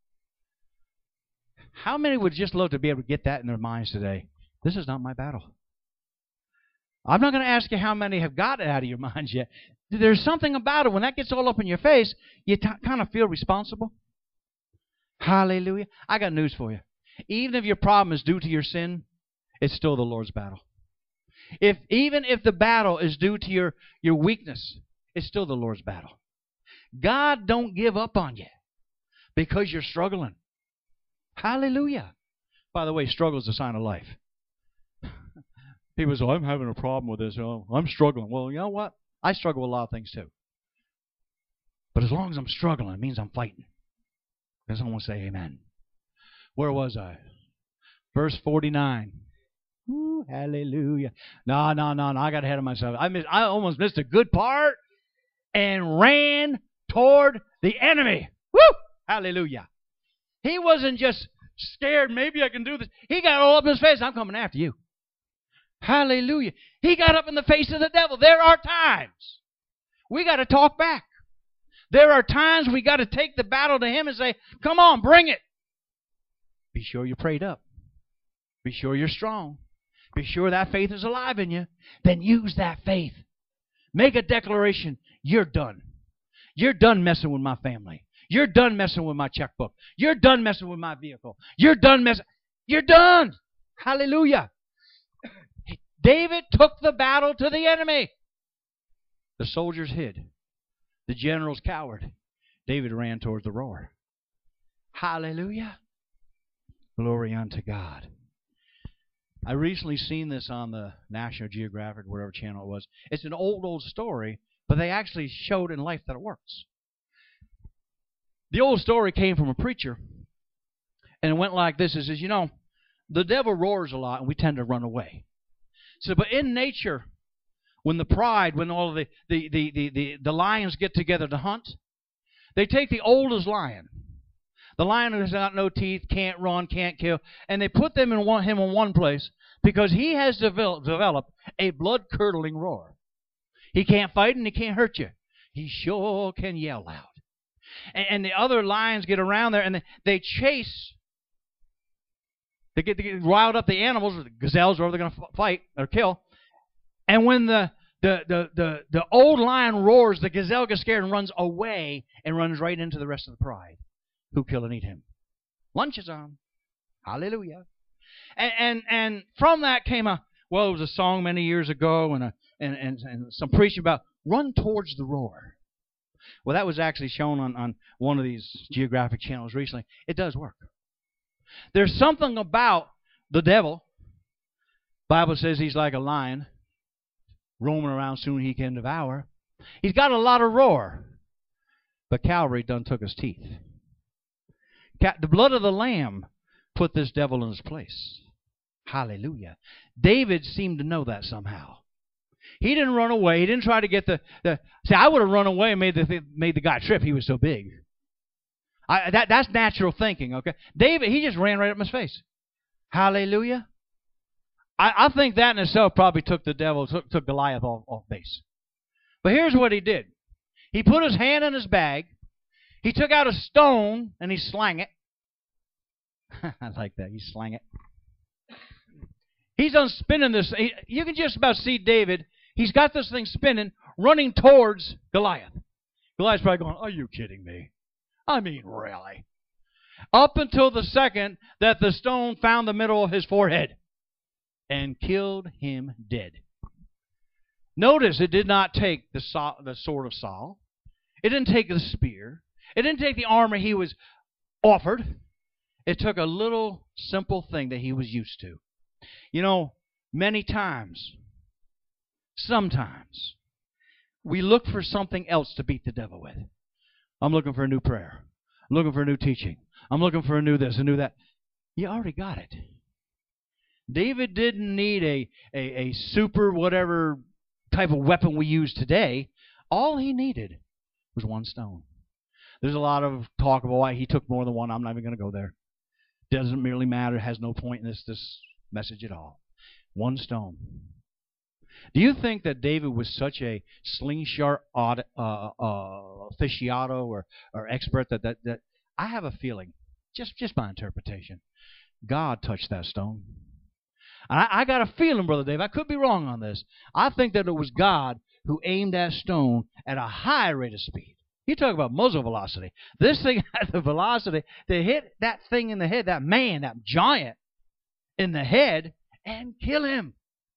How many would just love to be able to get that in their minds today? This is not my battle. I'm not going to ask you how many have got it out of your minds yet. There's something about it. When that gets all up in your face, you t- kind of feel responsible. Hallelujah. I got news for you. Even if your problem is due to your sin, it's still the Lord's battle. If even if the battle is due to your, your weakness, it's still the Lord's battle. God don't give up on you because you're struggling. Hallelujah. By the way, struggle is a sign of life. People say, I'm having a problem with this. Oh, I'm struggling. Well, you know what? I struggle with a lot of things too. But as long as I'm struggling, it means I'm fighting. Can someone say amen? Where was I? Verse forty-nine. Ooh, hallelujah. No, no, no, no. I got ahead of myself. I missed, I almost missed a good part and ran toward the enemy. Woo! Hallelujah. He wasn't just scared, maybe I can do this. He got all up in his face. I'm coming after you. Hallelujah. He got up in the face of the devil. There are times we got to talk back. There are times we got to take the battle to him and say, come on, bring it. Be sure you're prayed up. Be sure you're strong. Be sure that faith is alive in you. Then use that faith. Make a declaration. You're done. You're done messing with my family. You're done messing with my checkbook. You're done messing with my vehicle. You're done messing. You're done. Hallelujah. David took the battle to the enemy. The soldiers hid. The generals cowered. David ran towards the roar. Hallelujah. Glory unto God. I recently seen this on the National Geographic, whatever channel it was. It's an old, old story, but they actually showed in life that it works. The old story came from a preacher, and it went like this. It says, you know, the devil roars a lot, and we tend to run away. So, but in nature, when the pride, when all the, the, the, the, the, the lions get together to hunt, they take the oldest lion, The lion has got no teeth, can't run, can't kill. And they put them in one, him in one place because he has developed, developed a blood-curdling roar. He can't fight and he can't hurt you. He sure can yell loud. And, and the other lions get around there and they, they chase. They get, they get riled up the animals, or the gazelles, or they're going to fight or kill. And when the The, the, the, the old lion roars, the gazelle gets scared and runs away and runs right into the rest of the pride who kill and eat him. Lunch is on. Hallelujah. And, and, and from that came a, well, it was a song many years ago and, a, and, and, and some preaching about run towards the roar. Well, that was actually shown on, on one of these geographic channels recently. It does work. There's something about the devil. The Bible says he's like a lion. Roaming around, soon he can devour. He's got a lot of roar. But Calvary done took his teeth. The blood of the Lamb put this devil in his place. Hallelujah. David seemed to know that somehow. He didn't run away. He didn't try to get the... the see, I would have run away and made the, made the guy trip. He was so big. I, that, that's natural thinking, okay? David, he just ran right up in his face. Hallelujah. I, I think that in itself probably took the devil, took, took Goliath off, off base. But here's what he did. He put his hand in his bag. He took out a stone and he slang it. I like that. He slang it. He's done spinning this. He, you can just about see David. He's got this thing spinning, running towards Goliath. Goliath's probably going, are you kidding me? I mean, really? Up until the second that the stone found the middle of his forehead and killed him dead. Notice it did not take the, so the sword of Saul. It didn't take the spear. It didn't take the armor he was offered. It took a little simple thing that he was used to. You know, many times, sometimes, we look for something else to beat the devil with. I'm looking for a new prayer. I'm looking for a new teaching. I'm looking for a new this, a new that. You already got it. David didn't need a, a, a super whatever type of weapon we use today. All he needed was one stone. There's a lot of talk about why he took more than one. I'm not even going to go there. Doesn't really matter. Has no point in this, this message at all. One stone. Do you think that David was such a slingshot odd, uh, uh, aficionado or, or expert that, that, that I have a feeling, just, just my interpretation, God touched that stone. I, I got a feeling, Brother Dave, I could be wrong on this. I think that it was God who aimed that stone at a high rate of speed. You talk about muzzle velocity. This thing had the velocity to hit that thing in the head, that man, that giant in the head, and kill him.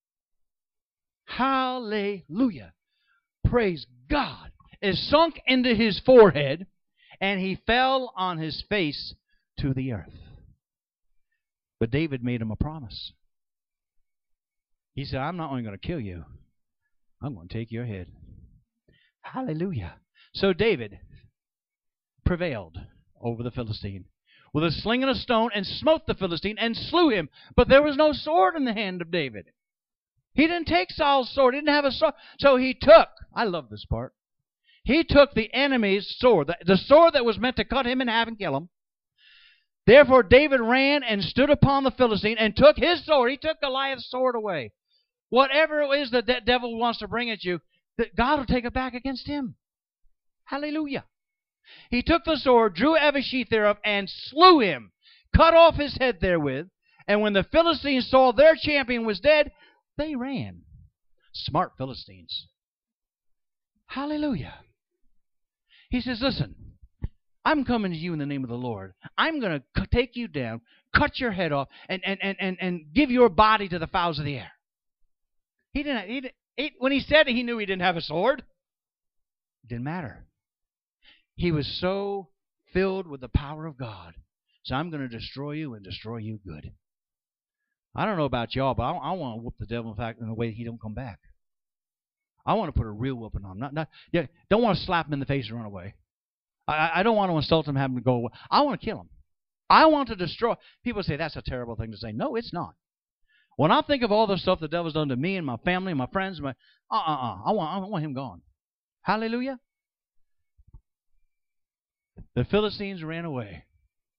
Hallelujah. Praise God. It sunk into his forehead, and he fell on his face to the earth. But David made him a promise. He said, I'm not only going to kill you, I'm going to take your head. Hallelujah. So David prevailed over the Philistine with a sling and a stone and smote the Philistine and slew him. But there was no sword in the hand of David. He didn't take Saul's sword. He didn't have a sword. So he took, I love this part, he took the enemy's sword, the, the sword that was meant to cut him in half and kill him. Therefore David ran and stood upon the Philistine and took his sword. He took Goliath's sword away. Whatever it is that that devil wants to bring at you, that God will take it back against him. Hallelujah. He took the sword, drew every sheath thereof, and slew him, cut off his head therewith. And when the Philistines saw their champion was dead, they ran. Smart Philistines. Hallelujah. He says, listen, I'm coming to you in the name of the Lord. I'm going to take you down, cut your head off, and, and, and, and, and give your body to the fowls of the air. He didn't, he didn't, he, when he said it, he knew he didn't have a sword. It didn't matter. He was so filled with the power of God. So I'm going to destroy you and destroy you good. I don't know about y'all, but I, I want to whoop the devil in fact in a way he don't come back. I want to put a real whooping on him. Not, not, yeah, don't want to slap him in the face and run away. I, I don't want to insult him, have him go away. I want to kill him. I want to destroy. People say that's a terrible thing to say. No, it's not. When I think of all the stuff the devil's done to me and my family and my friends, my uh-uh-uh, I want, I want him gone. Hallelujah. The Philistines ran away.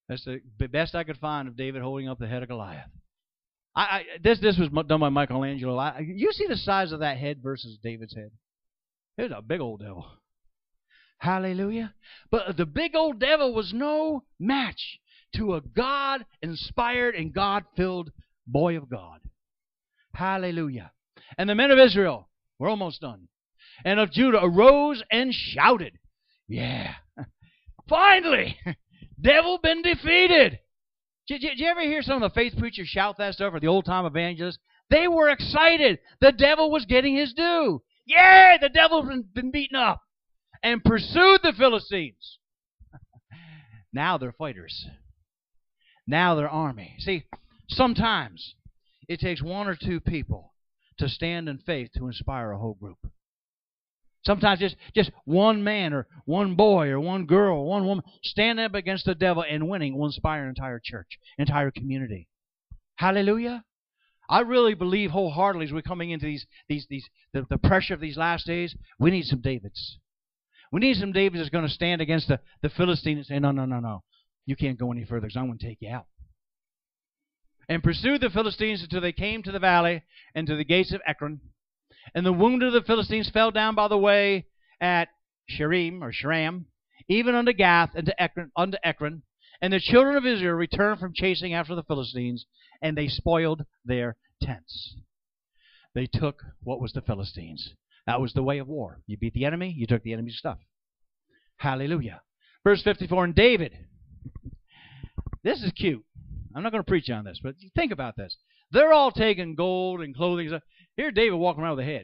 That's the best I could find of David holding up the head of Goliath. I, I this this was done by Michelangelo. I, you see the size of that head versus David's head? It's a big old devil. Hallelujah. But the big old devil was no match to a God-inspired and God-filled boy of God. Hallelujah. And the men of Israel, we're almost done, and of Judah arose and shouted, yeah, finally, devil been defeated. Did, did you ever hear some of the faith preachers shout that stuff, or the old-time evangelists? They were excited. The devil was getting his due. Yeah, the devil's been, been beaten up. And pursued the Philistines. Now they're fighters. Now they're army. See, sometimes it takes one or two people to stand in faith to inspire a whole group. Sometimes just, just one man or one boy or one girl or one woman standing up against the devil and winning will inspire an entire church, entire community. Hallelujah. I really believe wholeheartedly as we're coming into these, these, these, the, the pressure of these last days, we need some Davids. We need some Davids that's going to stand against the, the Philistines and say, no, no, no, no. You can't go any further because I'm going to take you out. And pursued the Philistines until they came to the valley and to the gates of Ekron. And the wounded of the Philistines fell down by the way at Sharim or Sharam, even unto Gath and to Ekron, unto Ekron. And the children of Israel returned from chasing after the Philistines, and they spoiled their tents. They took what was the Philistines. That was the way of war. You beat the enemy, you took the enemy's stuff. Hallelujah. Verse fifty-four, and David. This is cute. I'm not going to preach on this, but think about this. They're all taking gold and clothing. Here David walking around with a head.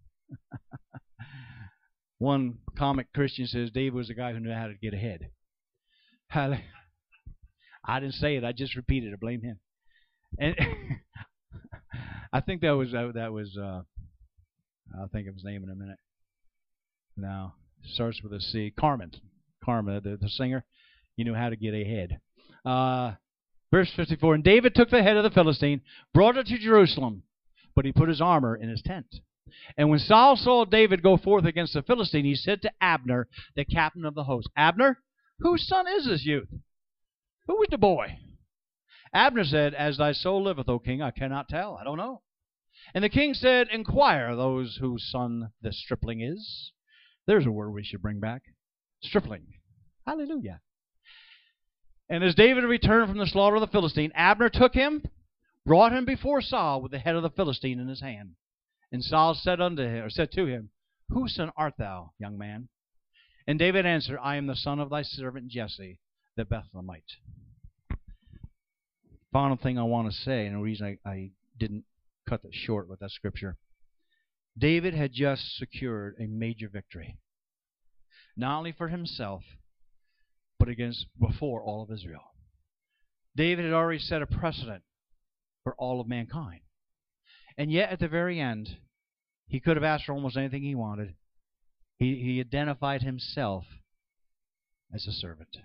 One comic Christian says David was the guy who knew how to get ahead. Hallelujah. I didn't say it. I just repeated it. Blame him. And I think that was uh, that was. Uh, I'll think of his name in a minute. No, starts with a C. Carmen. Carmen, the, the singer. He knew how to get ahead. Uh, verse fifty-four. And David took the head of the Philistine, brought it to Jerusalem, but he put his armor in his tent. And when Saul saw David go forth against the Philistine, he said to Abner, the captain of the host, Abner, whose son is this youth? Who is the boy? Abner said, as thy soul liveth, O king, I cannot tell. I don't know. And the king said, inquire those whose son this stripling is. There's a word we should bring back. Stripling. Hallelujah. And as David returned from the slaughter of the Philistine, Abner took him, brought him before Saul with the head of the Philistine in his hand. And Saul said unto him, or said to him, whose son art thou, young man? And David answered, I am the son of thy servant Jesse, the Bethlehemite. Final thing I want to say, and the reason I, I didn't cut that short with that scripture. David had just secured a major victory. Not only for himself, but against before all of Israel. David had already set a precedent for all of mankind. And yet at the very end, he could have asked for almost anything he wanted. He, he identified himself as a servant.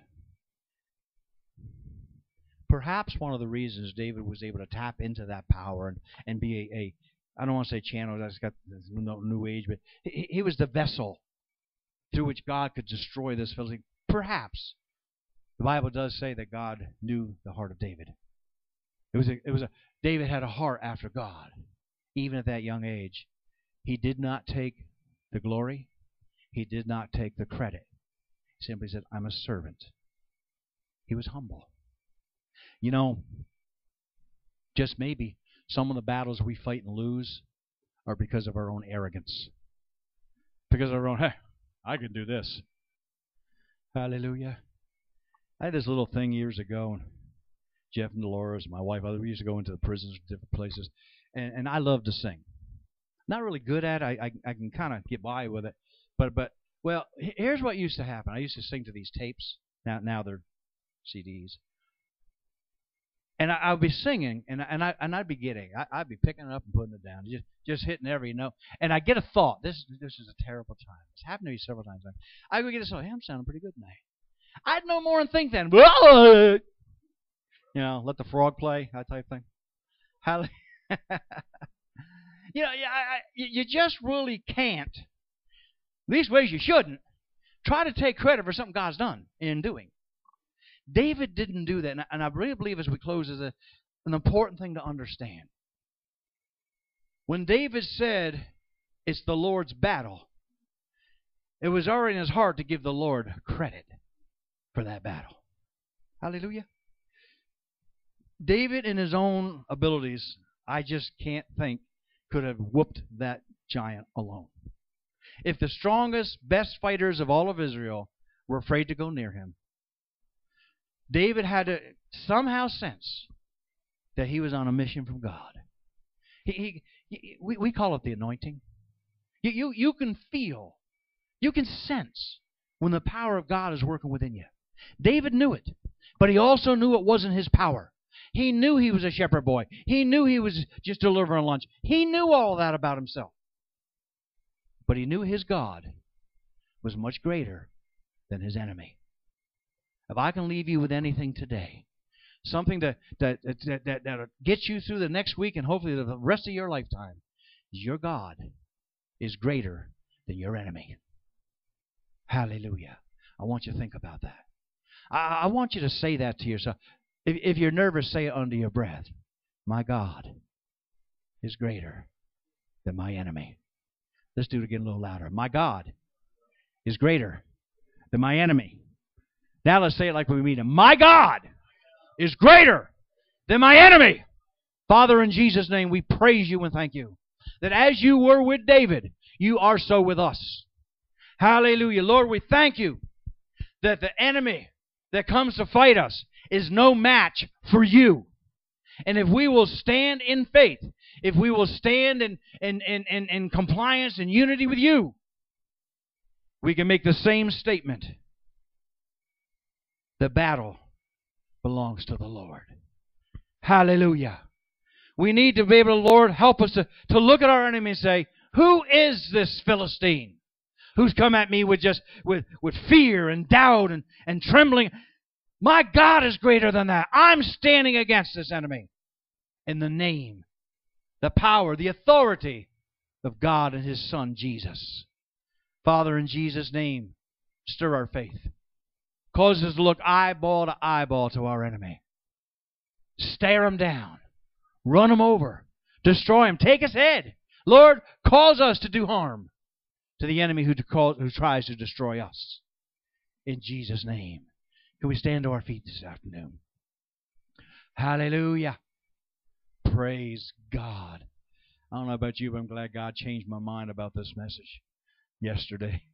Perhaps one of the reasons David was able to tap into that power and, and be a, a, I don't want to say channel, that's got no new age, but he, he was the vessel through which God could destroy this Philistine. Perhaps the Bible does say that God knew the heart of David. It was a, it was a, David had a heart after God, even at that young age. He did not take the glory. He did not take the credit. He simply said, I'm a servant. He was humble. You know, just maybe some of the battles we fight and lose are because of our own arrogance. Because of our own, hey, I can do this. Hallelujah. I had this little thing years ago, and Jeff and Dolores, my wife, we used to go into the prisons, different places, and, and I love to sing. Not really good at it. I, I, I can kind of get by with it. But, but well, here's what used to happen. I used to sing to these tapes. Now, now they're C Ds. And I, I would be singing, and, and, I, and I'd be getting, I, I'd be picking it up and putting it down, just, just hitting every note. And I get a thought. This, this is a terrible time. It's happened to me several times. I would get a thought, hey, I'm sounding pretty good tonight. I'd no more and think then, you know, let the frog play, that type thing. How, you know, I, I, you just really can't, these ways you shouldn't, try to take credit for something God's done in doing. David didn't do that. And I really believe as we close is a, an important thing to understand. When David said, it's the Lord's battle, it was already in his heart to give the Lord credit for that battle. Hallelujah. David, in his own abilities, I just can't think, could have whooped that giant alone. If the strongest, best fighters of all of Israel were afraid to go near him, David had to somehow sense that he was on a mission from God. He, he, he, we, we call it the anointing. You, you, you can feel, you can sense when the power of God is working within you. David knew it, but he also knew it wasn't his power. He knew he was a shepherd boy. He knew he was just delivering lunch. He knew all that about himself. But he knew his God was much greater than his enemy. If I can leave you with anything today, something that that that that that'll get you through the next week and hopefully the rest of your lifetime, is your God is greater than your enemy. Hallelujah. I want you to think about that. I, I want you to say that to yourself. If, if you're nervous, say it under your breath. My God is greater than my enemy. Let's do it again a little louder. My God is greater than my enemy. Now let's say it like we mean it. My God is greater than my enemy. Father, in Jesus' name, we praise you and thank you that as you were with David, you are so with us. Hallelujah. Lord, we thank you that the enemy that comes to fight us is no match for you. And if we will stand in faith, if we will stand in, in, in, in, in compliance and unity with you, we can make the same statement. The battle belongs to the Lord. Hallelujah. We need to be able to, Lord, help us to, to look at our enemy and say, who is this Philistine who's come at me with just with, with fear and doubt and, and trembling? My God is greater than that. I'm standing against this enemy in the name, the power, the authority of God and His Son, Jesus. Father, in Jesus' name, stir our faith. Cause us to look eyeball to eyeball to our enemy. Stare him down. Run him over. Destroy him. Take his head. Lord, cause us to do harm to the enemy who, who tries to destroy us. In Jesus' name. Can we stand to our feet this afternoon? Hallelujah. Praise God. I don't know about you, but I'm glad God changed my mind about this message yesterday.